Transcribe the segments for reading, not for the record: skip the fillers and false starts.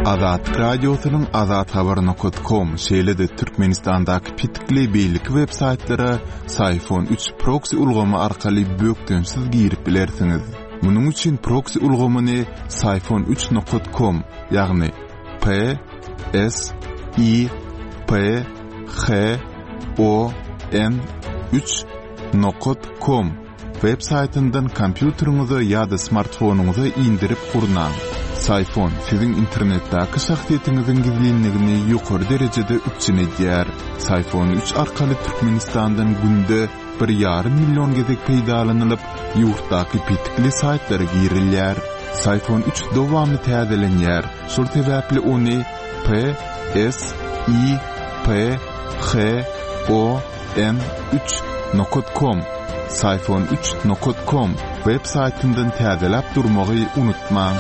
Azat Radyosu'nun azathabar.com şeýle-de Türkmenistandaky pitikli beýlik websaytlary Sayfon 3 proxy ulgamy arkaly bökdönsiz girip bilersiňiz. Munuň üçin proxy ulgamyny sayfon3.com ýagny sayfon3.com websaytyndan kompýuteriňize ýa-da smartfonuňyza indirip gurnaň. Sayfon sizin internetdäki şahsiýetiňiziň gizlinligini ýokary derejede üçinedýär. Sayfon 3 arkaly Türkmenistandan günde 1,5 milyon gezek peýdalanylyp, ýurtdaky pitikli saytlara girilýär. Sayfon 3 dowamly täzelenýär. Şol sebäpli ony sayfon3.com sayfon3.com websaytyndan täzelep durmagy unutmaň.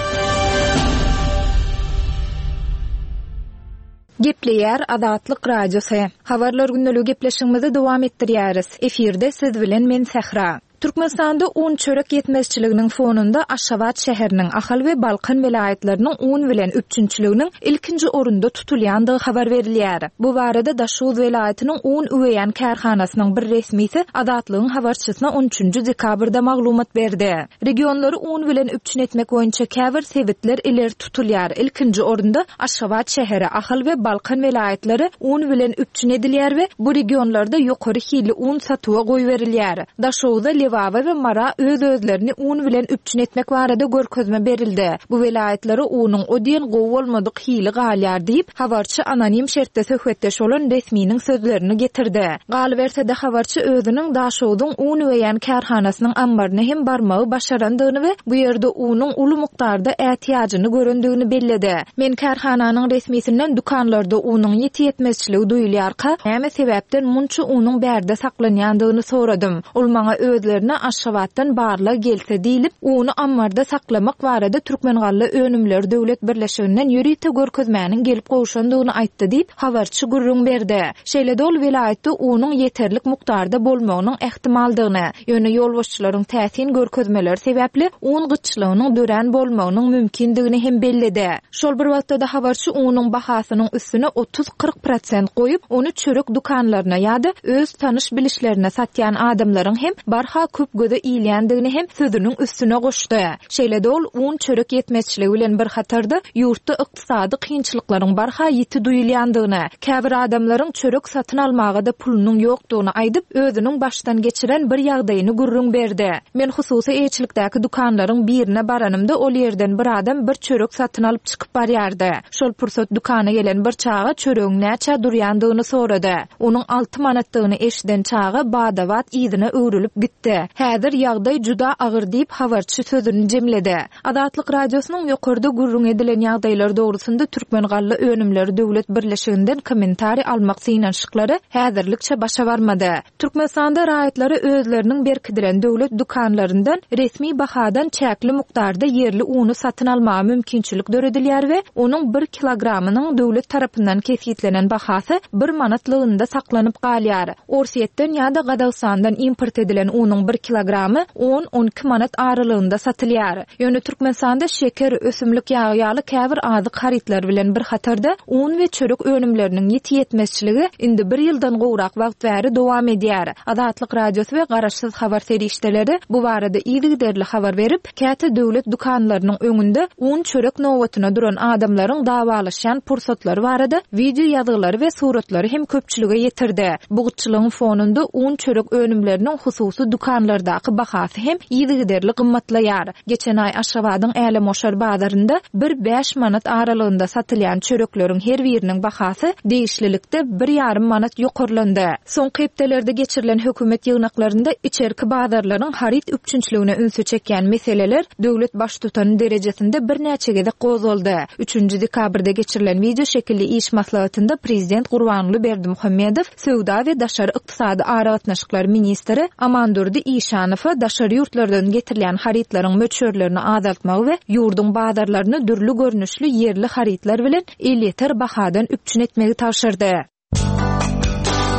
Gepleýär Azatlyk Radiosu. Habarlar gündäligi gepleşigimizi dowam etdirýäris. Efirde siz bilen men Sehra. Türkmenistanda un çörek yetmezçiliginin fonunda Aşgabat şäheriniň Ahal we Balkan vilayetleriniň un bilen üçünçiliginiň ilkinji orunda tutulýandygy habar berilýär. Bu barada Daşoz vilayetiniň un üweýän kärhanasynyň bir resmisi Azatlygyň habarçysyna 13-nji dekabrda maglumat berdi. Regionlary un bilen üçün etmek boýunça käbir sebitler ileri tutulýar. Ilkinji orunda Aşgabat şäheri, Ahal we Balkan vilayetleri un bilen üçün edilýär we bu regionlarda ýokary hili un satyga goýberilýär. Daşowda Lewava we Mara öz-özlerini un bilen üçün etmek barada görkezme berildi. Bu vilayetlere unuň odien gowy bolmadyk hili galýar diýip habarçy anonim şertde söhbetdeş bolan resminiň sözlerini getirdi. Galy bersede habarçy özüniň Daşowdyň un weýän kärhanasynyň ambaryna hem barmagy başarandygyny we bu ýerde unuň uly mukdarda ähtiýagyny göründigini belledi. Men kärhananyň resmisinden dukanlarda unuň ýetmezçiligi duýulýarka, näme sebäpden munça unuň bärde saklanýandygyny soradym. Ol maňa özlerine Aşgabatdan barla gelse diýilip, uny ammarda saklamak barada Türkmengally Önümler Döwlet Birleşiginden ýürite görkezmäniň gelip goşandygyny aýtdy diýip habarçy gurrun berdi. Şeýle dol vilayetde unyň ýeterlik mukdarda bolmagynyň ähtimaldygyny, ýöne ýolbaşçylaryň täsin görkezmeleri sebäpli un gyçylygynyň dören bolmagynyň mümkindigini hem belledi. Şol bir wagtda habarçy unyň bahasynyň üstüne 30-40% goýup, onu çörek dukanlaryna ýa-da öz tanış bilişlerine satýan adamlaryň hem barha köp göze iýilýändigini hem sözüniň üstüne goşdy. Şeýle dol un çörek yetmezçiligi bilen bir hatarda ýurtda ykdysady kynçylyklaryň barha ýiti duýulýandygyny, käbir adamlaryň çörek satyn almaga da pulunyň ýokdugyny aýdyp, özüniň başdan geçiren bir ýagdaýyny gurrun berdi. Men hususy eýçilikdäki dukanlaryň birine baranymda ol ýerden bir adam bir çörek satyn alyp çykyp barýardy. Şol pursat dukana gelen bir çaga çöregiň näçe durýandygyny sorady. Onuň 6 manatdygyny eşiden çaga badawat ýydyna öwrülip gitdi. Häzir ýagdaý juda agyr diýip habarçy sözüni jemledi. Azatlyk Radiosynyň ýokarda gurrun edilen ýagdaýlar dogrusunda Türkmengally Önümler Döwlet Birleşiginden kommentari almak synanşyklary häzirlikçe başa barmady. Türkmenistanda raýatlary özleriniň berkidiren döwlet dukanlaryndan resmi bahadan çäkli mukdarda yerli uny satyn almagy mümkinçilik döredilýär we onuň 1 kilogramynyň döwlet tarapyndan kesýitlenen bahasy 1 manatlygynda saklanyp galýar. Orsiýetden ýa-da Gadastandan import edilen unyň 1 kilogramy 10-12 manat aralygynda satylýar. Ýöne Türkmenistanda şeker, ösümlik ýagy ýaly käbir azyk haritler bilen bir hatarda un we çörek önümleriniň ýetmezçiligi indi 1 ýyldan gowrak wagt bäri dowam edýär. Azatlyk Radiosy we Garaşsyz habar serişdeleri bu barada ýygyderli habar berip, käte döwlet dukanlarynyň öňünde un çörek nowatyna duran adamlaryň dawalaşan pursatlary barada video ýazgylary we suratlary hem köpçülige ýetirdi. Bu gyçylygyň fonunda un çörek önümleriniň hususy dukanlardaky bahasy hem ýygyderli gymmatlaýar. Geçen ay Aşgabatyň Äle Moşar bazarynda 1-5 manat aralygynda satylýan çörekleriň her biriniň bahasy değişlilikde 1,5 manat ýokarlandy. Soňky hepdelerde geçirilen hökümet ýygnaklarynda içerki bazarlaryň harit üçünçligine ünsü çekýän meseleler döwlet baş tutan derejesinde bir näçe gezek gozuldy. 3-nji dekabrda geçirilen video şekilli iş maslahatynda Prezident Gurbanly Berdimuhammedow, Söwda we Daşary ykdysady aragatnaşyklar ministri Amandurdy İşanow daşary ýurtlardan getirilen haritlaryň möçörlerini azaltmagy we ýurdun bazarlaryny dürli görnüşli yerli haritlar bilen eliter bahadan üçün etmegi taşyrdy.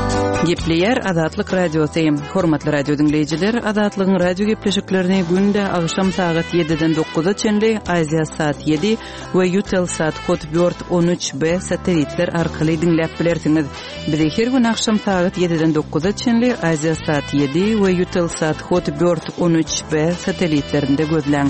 Gepleyer Azatlyk Radiosu. Hormatly radio dinleyijiler, Azatlygyň radio gepleşiklerini günde agşam saat 7-den 9-a çenli Aziya saat 7 we Yutel saat 4-13b satelitler arkaly dinläp bilersiňiz. Bizi her gün agşam saat 7-den 9-a çenli Aziya saat 7 we Yutel saat 4-13b satelitlerinde gözläň.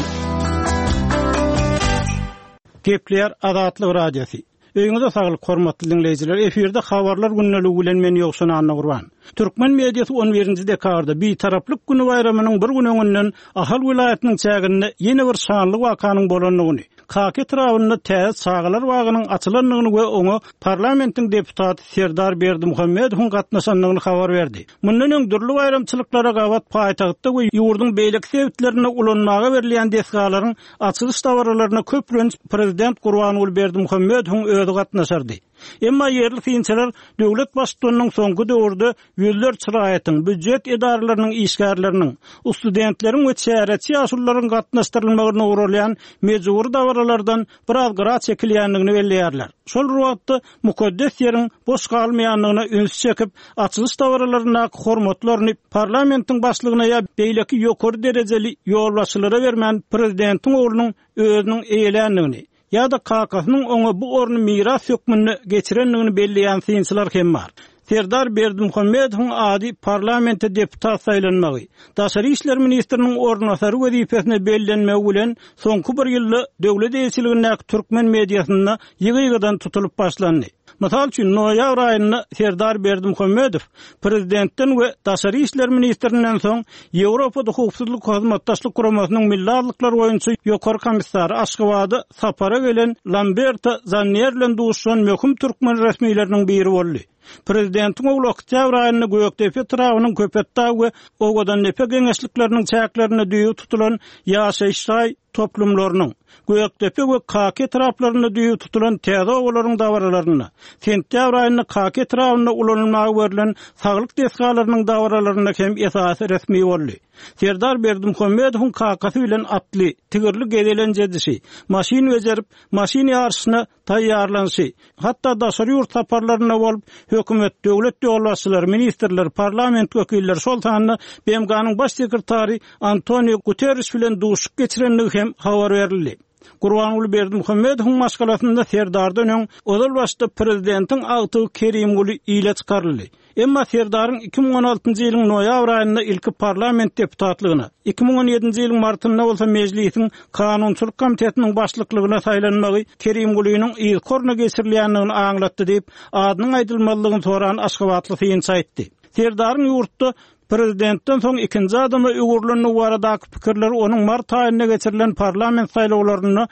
Gepleyer Azatlyk Radiosu. Öňüňizde saglyk hormatly dinleyijiler, efirde habarlar günneligi bilen men ýoksun Anna Gurban. Türkmen mediýasy 11-nji dekabrda bir taraplyk güni bayramynyň bir güni öňünden Ahal vilayatynyň çäginde ýene bir şanly wakanyň bolanyny, Kaki trawyny täze sagalar wagynyň açylanlygyny we oňa parlamentiň deputaty Serdar Berdimuhammedowyň gatnaşanlygyny habar berdi. Mundan öň dürli bayramçylyklara gawat paýtagtda we ýurdun beýlik sebitlerine ulanmaga berilýän desgalaryň açylyş dawarlaryna köpürenç prezident Gurbanuly Berdimuhammedowyň özi gatnaşardy. Emma yerli fiýinçiler döwlet başçylygynyň soňky döwürde ýüzler çyraýatyň, büdjet edaralarynyň işgärleriniň, studentleriň we çäreçi ýaşullaryň gatnaşdyrylmagyna uğralýan mejbur dawralardan biraz gara çekilýändigini belläýärler. Şol ruwatda mukaddes ýeriň boş galmaýanlygyna üns çekip, açylyş dawralaryna hormatlaryny parlamentiň başlygyna ýa beýleki ýokary derejeli ýolbaşçylara bermän prezidentiň oglunyň özüniň eýlendigini ya da kakasının ona bu ornu miras hükmünü geçirenliğini belleyen fiinçiler hem var. Serdar Berdimuhammedowyň adi parlamente deputat saylanmagy, Daşary işler ministriniň ornasary wezipesine bellenmegi bilen soňky bir ýylda döwlet eýçiliginde türkmen mediýasyna ýygy-ýygydan tutulyp başlandy. Mysal üçin noýabr aýynda Serdar Berdimuhammedow prezidentden we Daşary işler ministrininden soň Ýewropada hukuksyzlyk hyzmatdaşlyk guramasynyň millatlikler boýunça ýokary komissary Aşgabatda sapara gelen Lamberta Zannier bilen duşan möhüm türkmen resmiýetleriniň biri boldy. Prezidentiň oglu oktyabr aýynda Gökdepe trawynyň köpetdä we ogadan nepe geňeşlikleriniň çäklerine düýü tutulan ýaşaýyş toplumlarynyň Gökdepe we Kaki traplaryna düýü tutulan täze oglaryň dawaralaryna, sentyabr aýynda Kaki trawyna ulanylmagy berilen saglyk desgalarynyň dawaralaryna hem esasy resmi boldy. Serdar Berdimuhammedowyň kakasy bilen atly, tigirli gedelenjedisi, maşin bejerip, maşin ýarşyna taýýarlanşy, hatda daşary ýurt saparlaryna bolup, hökümet, döwlet ýolbaşçylary, ministrler, parlament wekilleri şol tanyny BMG'nyň baş sekretary Antonio Guterres bilen duşuk geçirenligi hem habar berildi. Gurbanuly Berdimuhammedowyň maşgalatynda Serdardan öň odal başda prezidentiň agty Kerimguly ile çykaryldy. Emma Serdaryň 2016-njy ýylyň noýabr aýynda ilki parlament deputatlygyna, 2017-nji ýylyň martynda bolsa mejlisiň kanunçylyk komitetiniň başlyklygyna saýlanmagy Kerimgulynyň ýykorna geçirilýändigini aňlatdy diýip adynyň aýdylmalygyny soran Aşgabatly fiýinçi aýtdy. Serdaryň ýurtda prezidentden soň ikinji adama öwürlenýän baradaky pikirler onuň mart aýynda geçirilen parlament saýlawlaryna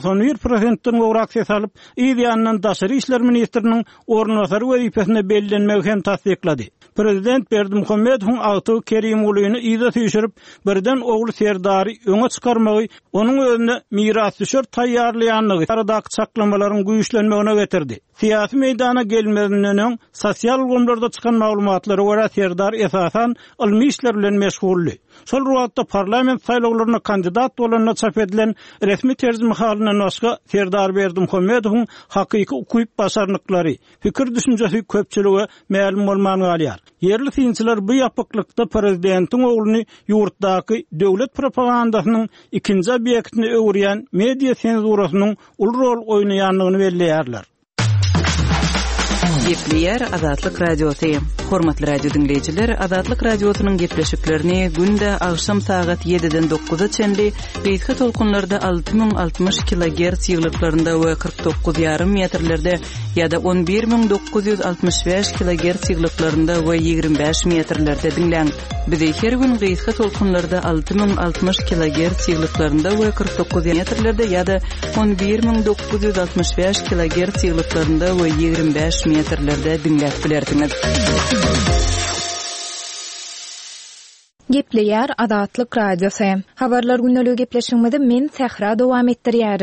91%-den gowrak ses alyp, ýa-da Daşary işler ministriniň ornasary wezipesine bellenmegi hem tasdiklady. Prezident Berdimuhammedowyň agty Kerimgulyny ýa-da tüýşürip, birden ogly Serdary öňe çykarmagy onuň özüne miras düşer taýýarlaýanlygy aradaky çaklamalaryň güýçlenmegine getirdi. Siyasi meydana gelmeden öň sosial gomlarda çykan maglumatlary görä Serdar esasan ilmi işler bilen meşgully. Şol ruwatda parlament saýlawlaryna kandidat bolanyna çap edilen resmi terjime halyna başga Serdar Berdimuhammedowyň hakyky ukuyup başarnyklary, fikir düşünjesi köpçüligi ma'lum bolmany galýar. Yerli fiýinçiler bu ýapyklykda prezidentiň ogluny ýurtdaky döwlet propagandasynyň ikinji obyektini öwürýän media senzurasynyň ul rol oýnaýanlygyny belläýärler. Gepleyer Azatlyk Radiosu. Hormatly radio dinleyijiler, Azatlyk Radiosynyň gepleşiklerini günde agşam saat 7-den 9-a çenli beýtge tolkunlarda 6060 kHz ýyglyklarynda we 49,5 metrlerde ýa-da 11965 kHz ýyglyklarynda we 25 metrlerde dinleň. Bizi her gün beýtge tolkunlarda 6060 kHz ýyglyklarynda we 49 metrlerde ýa-da 11965 kHz ýyglyklarynda we 25 metrlerde dinläp bilersiňiz. Gepleyer Azatlyk Radiosu. Habarlar günneligi gepleşigimizde men Sehra dowam etdirýärin.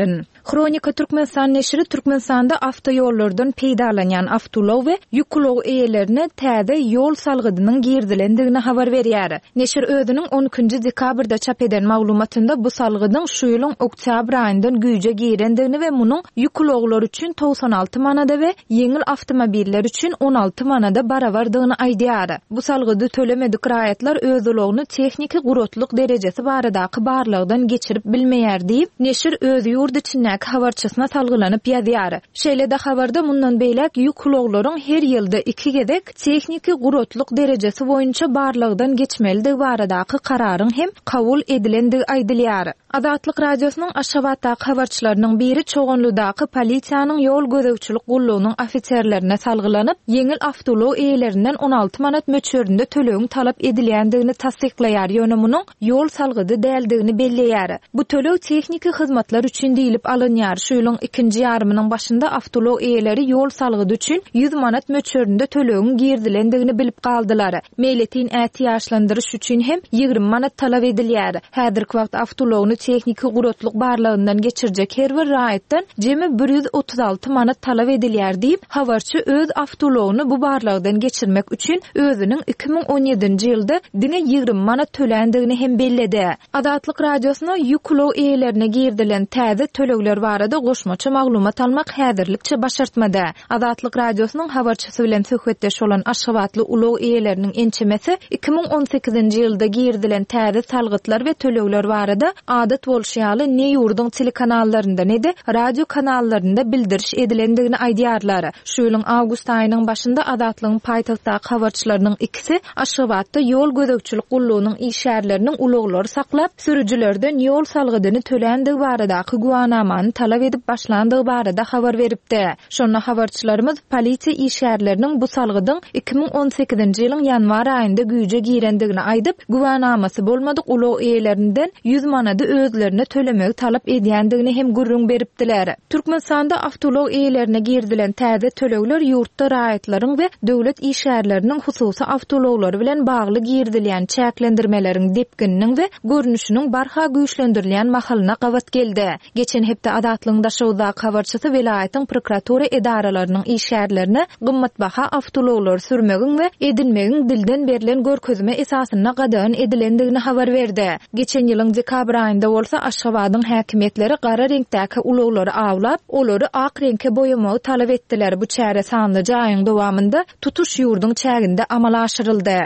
Kronika Türkmenistan neşri Türkmenistanda avtoyollardan peýdalanýan avtolog we ýüklog eýelerine täze ýol salgydynyň girdilendigini habar berýär. Neşir özüniň 12-nji dekabrda çap eden maglumatynda bu salgydyň şu ýylyň oktyabr aýyndan güýje girendigini we munyň ýükloglar üçin 96 manada we ýeňil awtomobiller üçin 16 manada barabardygyny aýdýar. Bu salgydy tölemedik raýatlar özülogyny tehniki gurutluk derejesi baradaky barlygdan geçirip bilmeýär diýip neşir öz ýurt içindäki habarçysyna salgylanyp ýazýar. Şeýle-de habarda mundan beýlek ýükloglaryň her ýylda 2 gezek tehniki gurutluk derejesi boýunça barlygdan geçmeligi baradaky kararyň hem kabul edilendigi aýdylýar. Azatlyk radiosynyň Aşgabatdaky habarçylarynyň biri çoğunludaky polisiýanyň ýol gözegçilik gullugynyň ofitserlerine salgylanyp ýeňil awtolog eýelerinden 16 manat möçberinde tölegiň talap edilýändigini tasdikleýär ýöne munyň ýol salgydy däldigini belleýär. Bu töleg tehniki hyzmatlar üçin diýilip alınýar. Şu ýylyň 2-nji ýarymynyň başynda awtolog eýeleri ýol salgydy üçin 100 manat möçberinde tölegiň girdilendigini bilip galdylar. Meýletin äti ýaşlandyryş üçin hem 20 manat talap edilýär. Häzirki wagt awtologyny tehniki gurutluk barlygyndan geçirjek her bir raýatdan jemi 136 manat talap edilýär diýip habarçy öz awtologyny bu barlygdan geçirmek üçin özüniň 2017-nji ýylda diňe 20 manat tölendigini hem belledi. Azatlyk radiosyna ýüklog eýelerine girdilen täze tölegler barada goşmaça maglumat almak häzirlikçe başartmady. Azatlyk radiosynyň habarçysy bilen söhbetdeş bolan Aşgabatly ulug eýeleriniň ençemesi 2018-nji ýylda girdilen täze salgytlar we tölegler barada adat bolşýaly ne ýurdun telekanallarynda ne de radio kanallarynda bildiriş edilendigini aýdýarlar. Şu ýylyň awgust aýynyň başynda Azatlygyň paýtagtdaky habarçylarynyň ikisi Aşgabatda ýol gözegçilik gullugynyň işärleriniň uluglary saklap, sürüjilerden ýol salgydyny tölendigi baradaky guwanamany talap edip başlandygy barada habar beripdi. Şonda habarçylarymız polisiýa işärleriniň bu salgydyň 2018-nji ýylyň ýanwar aýynda güýje girendigini aýdyp, guwanamasy bolmadyk ulug eýelerinden 100 manady özlerine tölemegi talap edýändigini hem gurrun beripdiler. Türkmenistanda awtolog eýelerine girdilen täze tölegler ýurtda raýatlaryň we döwlet işärleriniň hususy awtologlary bilen bagly girdilýän çäklendirmeleriň depkininiň we görnüşiniň barha güýçlendirilýän mahalyna gawat geldi. Geçen hepde Azatlygyň daşawdaky habarçysy welaýatyň prokuratura edaralarynyň işärlerine gymmatbaha awtologlar sürmegiň we edilmegiň dilden berilen görkezme esasyna gadagan edilendigini habar berdi. Geçen ýylyň dekabr aýynda bolsa Aşgabatyň häkimetleri gara reňktäki uloglary awlap, olary ak reňke boýamagy talap etdiler. Bu çäre sanly jaýyň dowamında tutuş ýurdun çäginde amala aşyryldy.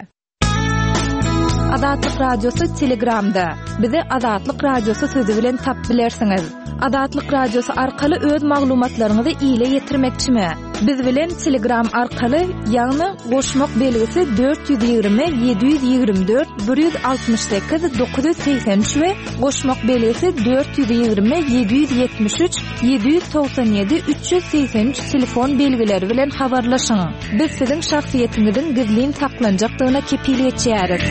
Azatlyk radiosu Telegramda. Bizi Azatlyk radiosu sözi bilen tap bilersiňiz. Azatlyk radiosu arkaly öz maglumatlaryňyzy ýyle ýetirmekçimi? Biz bilen Telegram arkaly ýagny goşmak belgisi 420 724 168 983 we goşmak belgisi 420 773 797 383 telefon belgileri bilen habarlaşyň. Biz siziň şahsiýetiňizin gizlin saklanjakdygyna kepiliyet etýäris.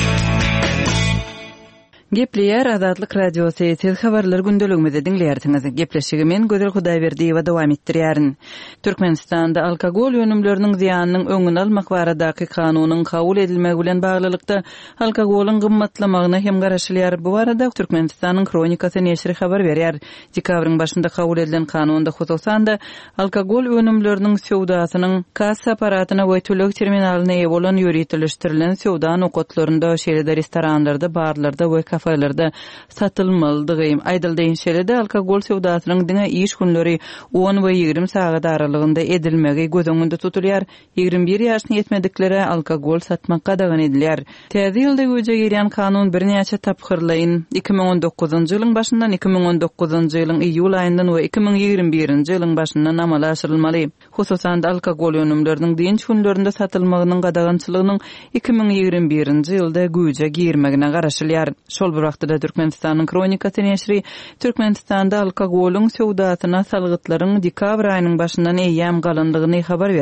Gepleýär Azatlyk radiosu tez habarlar gündeligimizde dinleýärsiňiz. Gepleşigi men Gözel Hudaýberdi we dowam etdirýärin. Türkmenistanda alkogol ýönümleriniň ziýanynyň öňüni almak baradaky kanunyň kabul edilmegi bilen baglylykda alkogolyň gymmatlamagyna hem garaşylýar. Bu barada Türkmenistanyň Kronikasy neşri habar berýär. Dekabryň başynda kabul edilen kanunda hususanda alkogol ýönümleriniň sowdasynyň kassa aparatyna we töleg terminalyna eýe bolan ýöretilişdirilen sowda nokatlarynda, şeýle restoranlarda, barlarda we kafalarda satylmalydygy aýdyldyň. Şeýle-de alkogol sowdasynyň diňe iş günleri 10 we 20 sagat aralygynda edilmegi göz öňünde tutulýar. 21 ýaşyna ýetmediklere alkogol satmak gadagan edilýär. Täze ýylda güýje girýän kanun birnäçe tapgyrlaýyn 2019-njy ýylyň başyndan 2019-njy ýylyň iýul aýyndan we 2021-nji ýylyň başyndan amala aşyrylmaly. Hususan alkogol ýönümleriniň diňç günlerinde satylmagynyň gadagançylygynyň 2021-nji ýylda güýje girmegine garaşylýar. Şol bir wagtda Türkmenistanyň Kronikasy neşri Türkmenistanda alkogolyň sowdasyna salgytlaryň dekabr aýynyň başyndan eýýäm galandygyny habar berdi.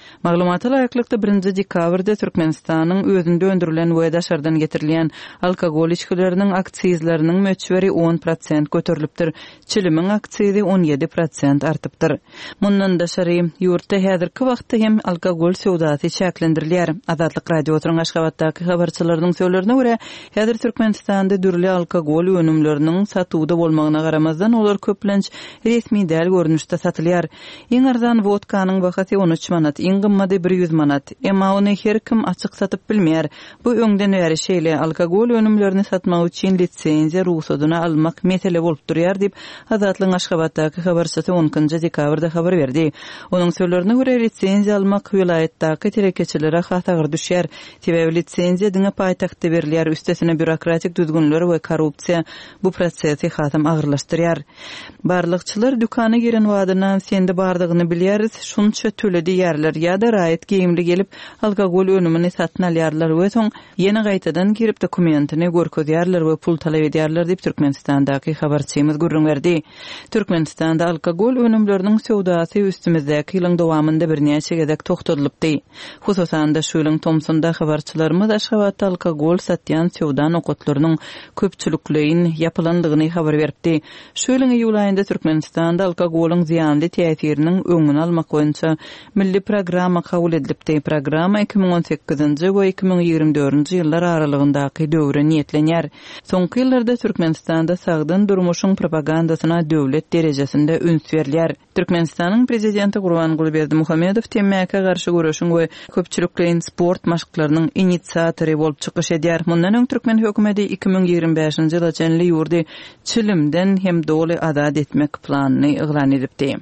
Maglumata laýyklykda 1 dekabrda Türkmenistanyň özünde öndürilen we daşardan getirilýän alkogol içkileriniň aksizleriniň möçberi 10% göterilipdir. Çilimiň aksizi 17% artypdyr. Mundan daşary ýurtda häzirki wagtda hem alkogol sowdasy çäklendirilýär. Azatlyk radiosynyň Aşgabatdaky habarçylarynyň söýlerine görä, häzir Türkmenistanda dürli alkogol önümleriniň satuwda bolmagyna garamazdan olar köplenç resmi däl görnüşde satylýar. Iň arzan vodkanyň bahasy 13 manat, iň gymmaty 100 manat. Emma ony her kim açyk satyp bilmeýär. Bu öňden bäri şeýle alkogol önümlerini satmak üçin litsenziýa ruhsatyny almak mesele bolup durýar diýip Azatlyk Aşgabatdaky habarçysy 10 dekabrda habar berdi. Onuň söýlerine görä litsenziýa almak vilayetdaky terekeçilere hatagır düşýär. Sebäbi litsenziýa diňe paýtagtda berilýär, üstesine bürokratik düzgünler we korrupsiýa bu prosesi hatam agyrlaşdyrýar. Barlykçylar dükana giren wadyna sende bardygyny bilýäris, şunça töledi ýerler ýa-da raýat geyimli gelip alkogol önümini satyn alýarlar we soň ýene gaýtadan girip dokumentini görkezýärler we pul talap edýärler diýip Türkmenistandaky habarçymyz gurrun berdi. Türkmenistanda alkogol önümleriniň sowdasy üstümizdäki ýylyň dowamında birnäçe gezek toktadylypdy. Hususan da şu ýylyň tomsunda habarçylarymyz Aşgabatda alkogol satýan sowda nokatlarynyň köpçülikliğin ýapylandygyny habar beripdi. Şu ýylyň iýul aýynda Türkmenistanda alkogoluň ziýanly täsiriniň öňüni almak boýunça milli programma kabul edilipdi. Programma 2018-nji we 2024-nji ýyllar aralygyndaky döwre niýetlenýär. Soňky ýyllarda Türkmenistanda sagdyn durmuşyň propagandasyna döwlet derejesinde üns berilýär. Türkmenistanyň prezidenti Gurbanguly Berdimuhammedow temmäke garşy görüşüň we köpçülikliň sport maşklarynyň inisiatory bolup çykyş edýär. Mundan öň Türkmen hökümeti 2025-nji ýyla jenli ýurdy çilimden hem doly azad etmek planyny eglan edipdi.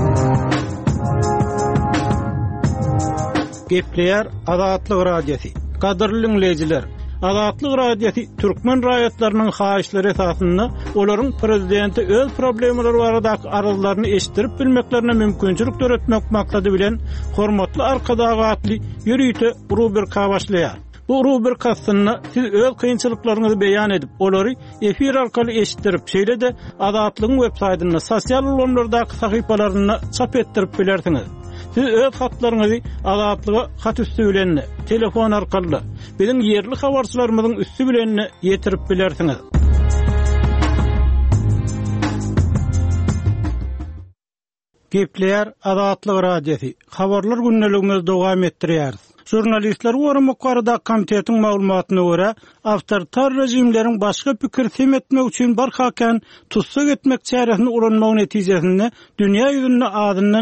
Gepleýär Azatlyk radiosi. Gadyrly dinleýijiler, Azatlyk radiosi türkmen raýatlarynyň haýyşlary esasynda olaryň prezidenti öz problemleri baradaky aralylaryny eşitdirip bilmeklerine mümkinçilik töretmek maksady bilen hormatly arkadaşly ýürüýte rubrika başlaýar. Bu rubrikasynda siz öz kynçylyklaryňyzy beýan edip, olary efir arkaly eşitdirip, şeýle-de Azatlygyň websaýtyna, sosial ulanlardaky sahypalaryna çap etdirip bilersiňiz. Siz öz hatlaryňyzy Azatlyga hat üstü bilen, telefon arkaly, biziň ýerli habarçylarymyzyň üstü bilen ýetirip bilersiňiz. Gepleýär Azatlyk radiosi. Habarlar günneligimiz dowam etdirýär. Jurnalistler Gormak barada komitetiň maglumatyna görä, awtoritar rejimleriň başga pikir semetmek üçin barhakan tutsak etmek çäresini ulanmagy netijesinde dünýä ýüzünde adyndan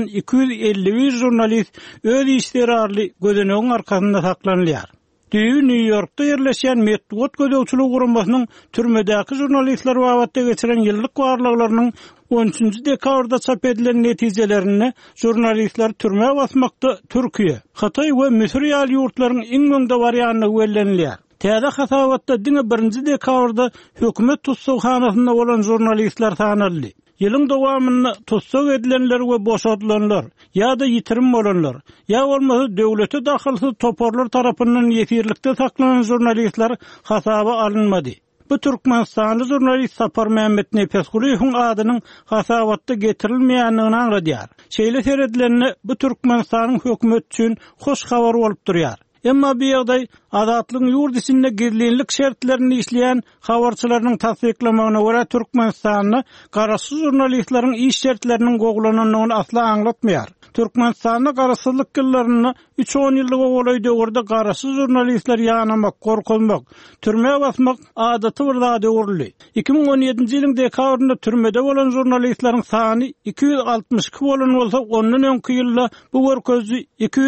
251 jurnalist öz işleri arly gözenegiň arkasynda saklanýar. New York'ta yerleşen Medwot Gödöwçülük Guramasynyň türmedäki jurnalistler wagtda geçiren ýyllyk warlyklarynyň 13 dekabrda çap edilen netijelerini jurnalistler türme basmakda Türkiýe, Hatay we Misir ýaly ýurtlaryň iň öňde barýanyny wellenilýär. Täze hasabatda diňe 1 dekabrda hökümet tutsakhanasynda bolan jurnalistler tanaldy. Ýylyň dowamynda tutsak edilenler we boşadylanlar, ýa-da ýitirim bolanlar, ýa bolmasa döwlete dahylsy toporlar tarapyndan ýetirlikde saklanan jurnalistler hasaba alınmady. Bu Türkmenistanly jurnalist Sapar Mehmet Nefesguliýowyň adynyň hasabatda getirilmeýändigini aňladýar. Şeýle seredilenne bu Türkmenistanyň hökümet üçin hoş habar bolup durýar. Emma bu ýagdaý Azatlygyň ýurdysynda gizlilik şertlerini işleýän habarçylarynyň tasdiklamagyna görä Türkmenistanyň garaşsyz jurnalistleriň iş şertleriniň gogulanynyny asla aňlatmaýar. Türkmenistanyň garaşsyzlyk ýyllaryny 3-10 ýyllyk oglaý döwürde garaşsyz jurnalistler ýanymak, gorkulmak, türme basmak adaty bir zady urly. 2017-nji ýylyň dekabrynda türmede bolan jurnalistleriň sany 262 bolan bolsa, ondan öňki ýylda bu görkezji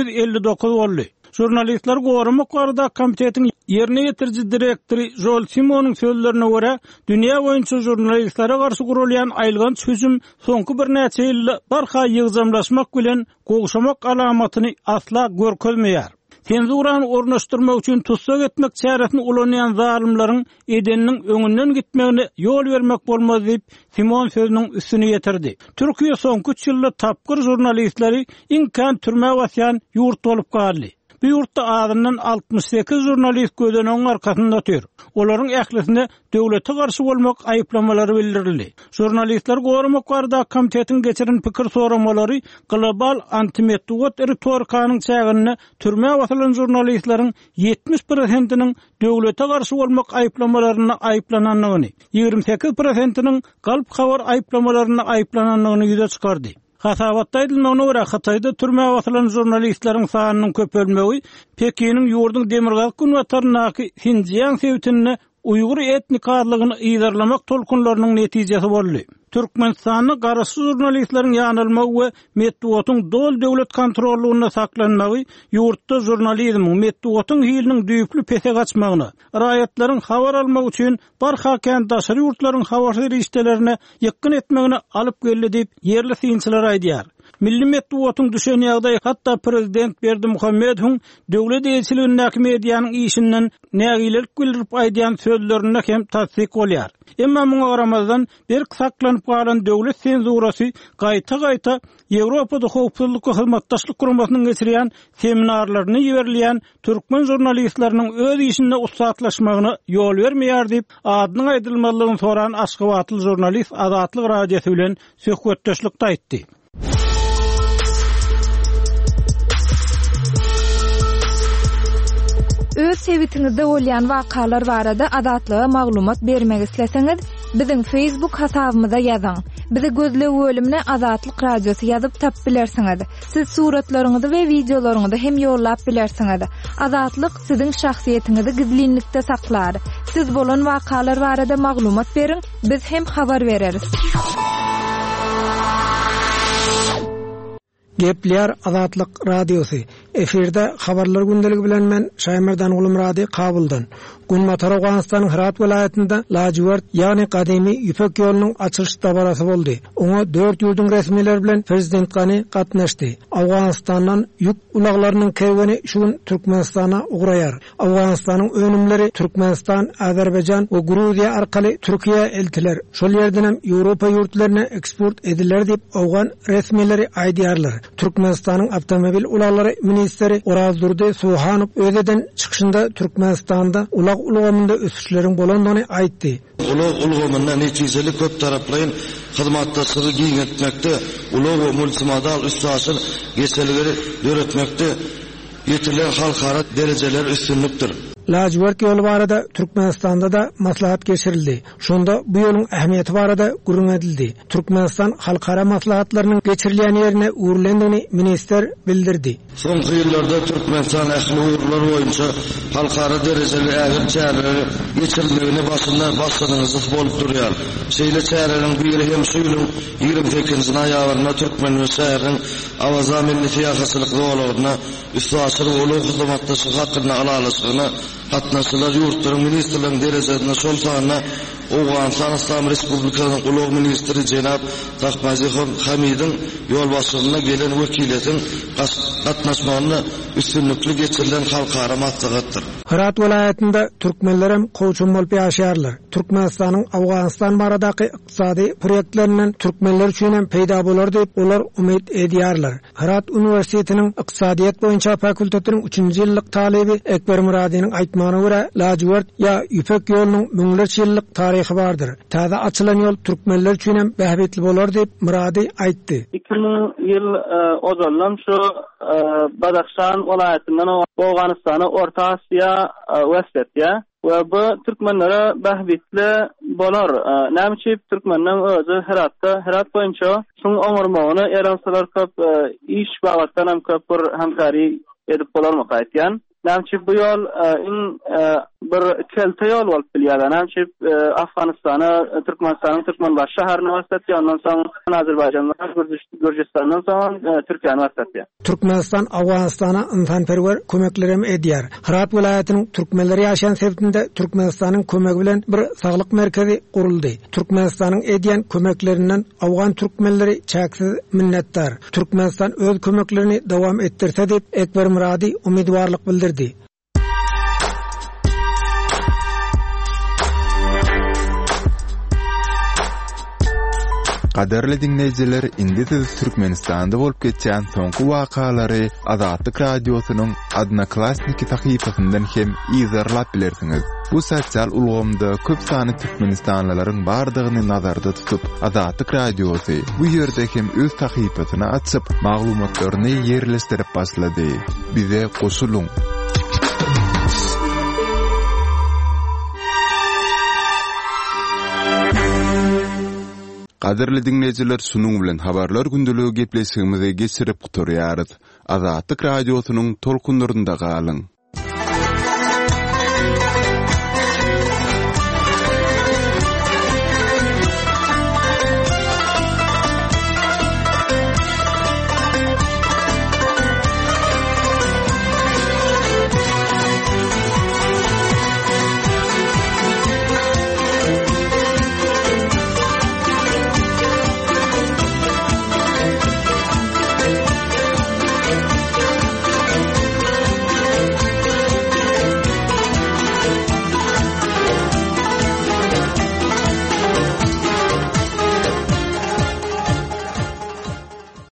259 boldy. Jurnalistler Gormak barada komitetiň ýerine ýetirji direktori Joel Simonyň sözlerine görä, dünýä boýunça jurnalistlere garşy gurulýan aýlganç hüjüm soňky bir näçe ýylda barha ýygzamlaşmak bilen gogşamak alamatyny asla görkezmeýär. Sensurany ornaşdyrmak üçin tutsak etmek çäresini ulanýan zalimlaryň edeniniň öňünden gitmegine ýol bermek bolmaz diýip Simon sözüniň üstüne ýetirdi. Türkiýe soňky 3 ýylda tapgyr jurnalistleri iňkan türme basýan ýurt bolup galdy. Bu yurtda adından 68 jurnalist gödeneğin arkasında ötür. Olaryň ählisinde döwlete garşy bolmak aýyplamалary bildirildi. Jurnalistler gorumak barada komitetin geçirin pikir soramalary global antimetduat retorikanyň çägine türme wasalan jurnalistlaryň 70%-iniň döwlete garşy bolmak aýyplamalaryna aýyplananlygyny, 28%-iniň galp habar aýyplamalaryna aýyplananlygyny ýüze çykardy. Hasabatda edilmegine görä Hatayda türme wasalan jurnalistlaryň sanynyň köpelmegi Pekiniň ýurdun demirgaz günwatarnaky Xinjiang sewtine Uygur etnik adlygyny ýydarlamak tolkunlarynyň netijesi boldy. Türkmenistanyň garşy jurnalistlaryň ýanylmagy we medeniýetiň dol döwlet kontrollugyna saklanmagy ýurtda jurnalizmiň medeniýetiň hiliniň düýpli pese gaçmagyna, raýatlaryň habar almak üçin barha kendaşary ýurtlaryň habar işlerine ýakyn etmegine alyp geldi diýip ýerli synçylar aýdýar. Milli medeniýetiň düşen ýagdaý hatda prezident Berdimuhammedowyň döwlet elçiligindäki mediýanyň işinden nägilelik bildirip aýdýan sözlerine hem tasdik bolýar. Emma muňa garamazdan bir saklanyp galan döwlet senzurasy gaýta Ýewropada howpsuzlyk we hyzmatdaşlyk guramasynyň geçirýän seminarlaryny ýeberleýän türkmen jurnalistlarynyň öz işinde ustaatlaşmagyna ýol bermeýär diýip adynyň aýdylmalygyny soran Aşgabatly jurnalist Azatlyk radiosy bilen söhbetdeşlikde aýtdy. Öz sewitinizde bolýan wakalar barada adatlyga maglumat bermek isleseňiz, biziň Facebook hasabymyza ýazyň. Bizi gözlep bölümine Azatlyk radiosy ýazyp tap bilersiňiz. Siz suratlaryňyzy we videolaryňyzy hem ýollap bilersiňiz. Azatlyk siziň şahsiýetiniňizi gizlinlikde saklar. Siz bolan wakalar barada maglumat beriň, biz hem habar bereriz. Gepler Azatlyk radiosy. Efirde habarlar gündəligi bilen men Şaýmerdan Ulum radi Kabuldan. Gün Matar Awganistanyň Herat welaýatynda Lajywart ýagny Gadymy Ýüpek ýolunyň açylyş tabarasy boldy. Oňa 4 ýurdun resmiler bilen prezident Gany gatnaşdy. Awganistandan ýük ulaglarynyň kerweni şuň Türkmenistana ugraýar. Awganistanyň önümleri Türkmenistan, Azerbaýjan we Gruziýa arkaly Türkiýe eltiler. Şol ýerden hem Ýewropa ýurtlaryna eksport ediler diýip awgan resmileri aýdýarlar. Türkmenistanyň awtomobil ulaglary ministri Oraz Durdy Suhanow özeden çykyşynda Türkmenistanda ulag ulgamynda ösüşleriň bolandygyny aýtdy. Ulag ulgamynda netijeli köp taraplaryň hyzmatdaşlygy giňetmekde, ulag we multimodal üstaşyr geçeligleri döretmekde ýetilen halkara derejeler üstünlükdir. Lajywart ýolu barada Türkmenistanda da maslahat geçirildi. Şonda bu ýoluň ähmiýeti barada gurrun edildi. Türkmenistan halkara maslahatlarynyň geçirilýän ýerine uğurlandygyny minister bildirdi. Soňky ýyllarda Türkmenistan ähli uýgurlar boýunça halkara derejeli ägir çäreleri geçirilmegine başlanýansız bolup durýar. Şeýle çäreleriň biri hem şuýnyň 28-nji noýabrynda Türkmen we şäheriniň Awaza milli siýasatlykly olaryna üstaşyr ulug hyzmatdaşlyk hakyna alalyşygyna Hatnaşylar ýurtlaryň ministrleriň derejesine şol sanyna Awganistan Islam Respublikasynyň ulug ministri Jenap Tahmazyxon Hamidiň ýol başlygyna gelen wekilletin gatnaşmagyna üstünlükli geçirilen halkara maslahatdyr. Herat welaýatynda türkmenler hem gowçun bolup ýaşaýarlar. Türkmenistanyň Awganistan baradaky ykdysady proýektlerinden türkmenler üçin hem peýda bolar diýip olar umyt edýärler. Herat Uniwersitetiniň ykdysadyýat boýunça fakultetiniň 3-nji ýyllyk talibi Ekber Muradynyň aýtmagyna görä, Lajywart ýa Ýüpek ýolunyň müňlerçe ýyllyk taryhy bardyr. Täze açylan ýol türkmenler üçin hem bähbetli bolar diýip Murady aýtdy. 2000 ýyl ozallan şu Badakhşan welaýatyndan Awganistana Orta Asyýa wesletýär. Ve bu Türkmenlere bähbetli bolar. Näme Türkmenler özü Herat boýunça şoň oňurmagyny eransalar köp iş bagatdan hem köp bir hemkary edip bolarmak aýtýan. Näme bu ýol bir kelte ýol bolup bilýär. Näme Afganistana, Türkmenbaş şäherini wasatdy, ondan soň Azerbaýjandan, Gürjistandan soň Türkiýany wasatdy. Türkmenistan Awganistana yntanperwer kömeklerem edýär. Herat welaýatynyň türkmenleri ýaşaýan sebäpinde Türkmenistanyň kömegi bilen bir saglyk merkezi guruldy. Türkmenistanyň edýän kömeklerinden Awgan türkmenleri çäksiz minnetdar. Türkmenistan öz kömeklerini dowam etdirse diýip Ekber Murady umydwarlyk bildirdi. Qadarly dinleyijiler, indi siz Türkmenistanda bolup geçen soňky wakalary Azatlyk radiosynyň Adnaklassniki tahypasyndan hem izarlap bilersiňiz. Bu sosial ulgamda köp sany Türkmenistanlylaryň bardygyny nazarda tutup, Azatlyk radiosy bu ýerde hem öz tahypasyny açyp, maglumatlaryny ýerleşdirip başlady. Bize goşuluň. Qadirli dinleyijiler, şunuň bilen habarlar gündeligi gepleşigimizi geçirip guturýarys. Azatlyk radiosynyň tolkunlarynda galyň.